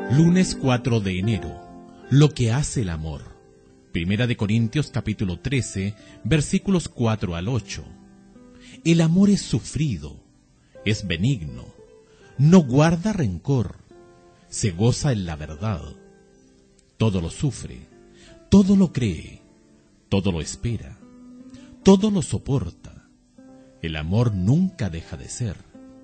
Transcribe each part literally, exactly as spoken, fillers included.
Lunes cuatro de enero. Lo que hace el amor. Primera de Corintios capítulo trece, versículos cuatro al ocho. El amor es sufrido, es benigno, no guarda rencor, se goza en la verdad. Todo lo sufre, todo lo cree, todo lo espera, todo lo soporta. El amor nunca deja de ser.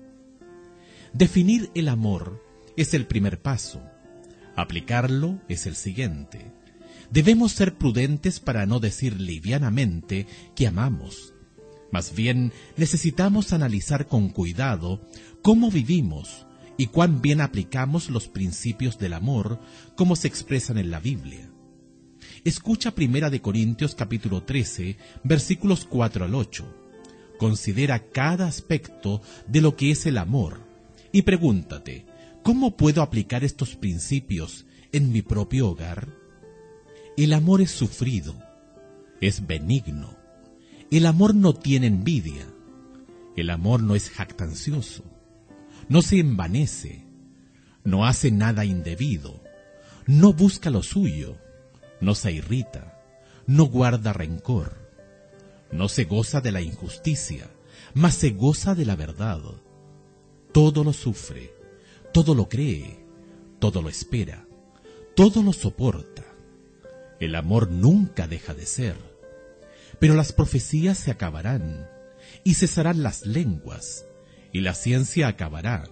Definir el amor es el primer paso. Aplicarlo es el siguiente. Debemos ser prudentes para no decir livianamente que amamos. Más bien, necesitamos analizar con cuidado cómo vivimos y cuán bien aplicamos los principios del amor como se expresan en la Biblia. Escucha Primera de Corintios capítulo trece, versículos cuatro al ocho. Considera cada aspecto de lo que es el amor y pregúntate, ¿cómo puedo aplicar estos principios en mi propio hogar? El amor es sufrido, es benigno. El amor no tiene envidia. El amor no es jactancioso. No se envanece. No hace nada indebido. No busca lo suyo. No se irrita. No guarda rencor. No se goza de la injusticia, mas se goza de la verdad. Todo lo sufre, todo lo cree, todo lo espera, todo lo soporta. El amor nunca deja de ser. Pero las profecías se acabarán, y cesarán las lenguas, y la ciencia acabará.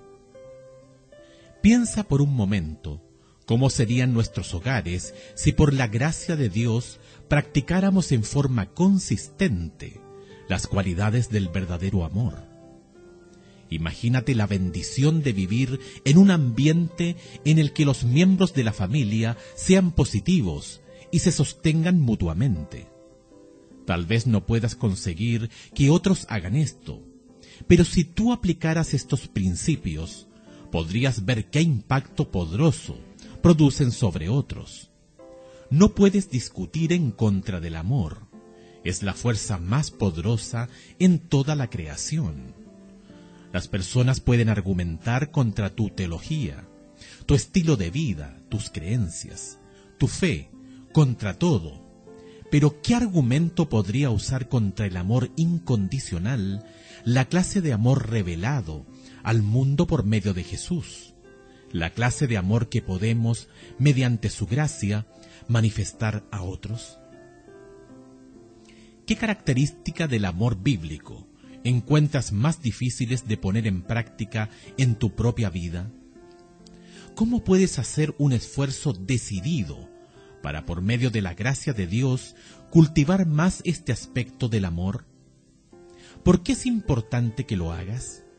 Piensa por un momento cómo serían nuestros hogares si por la gracia de Dios practicáramos en forma consistente las cualidades del verdadero amor. Imagínate la bendición de vivir en un ambiente en el que los miembros de la familia sean positivos y se sostengan mutuamente. Tal vez no puedas conseguir que otros hagan esto, pero si tú aplicaras estos principios, podrías ver qué impacto poderoso producen sobre otros. No puedes discutir en contra del amor. Es la fuerza más poderosa en toda la creación. Las personas pueden argumentar contra tu teología, tu estilo de vida, tus creencias, tu fe, contra todo. Pero ¿qué argumento podría usar contra el amor incondicional, la clase de amor revelado al mundo por medio de Jesús? La clase de amor que podemos, mediante su gracia, manifestar a otros. ¿Qué característica del amor bíblico encuentras más difíciles de poner en práctica en tu propia vida? ¿Cómo puedes hacer un esfuerzo decidido para, por medio de la gracia de Dios, cultivar más este aspecto del amor? ¿Por qué es importante que lo hagas?